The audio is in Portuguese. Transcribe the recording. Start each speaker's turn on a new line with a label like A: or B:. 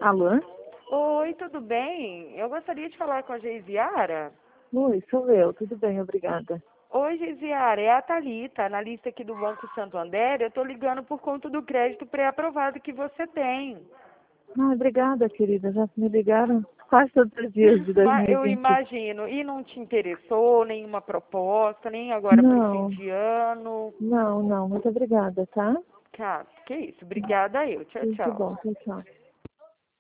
A: Alô?
B: Oi, tudo bem? Eu gostaria de falar com a Geisiara.
A: Oi, sou eu. Tudo bem, obrigada.
B: Oi, Geisiara, é a Thalita, analista aqui do Banco Santander. Eu estou ligando por conta do crédito pré-aprovado que você tem.
A: Obrigada, querida. Já me ligaram quase todos os dias de
B: Mas eu
A: 2020.
B: imagino. E não te interessou nenhuma proposta, nem agora para o fim
A: Não,
B: de ano?
A: não. Muito obrigada, tá?
B: Tá, que isso. Obrigada eu. Tchau,
A: Tudo
B: tchau.
A: bom. Tchau, tchau.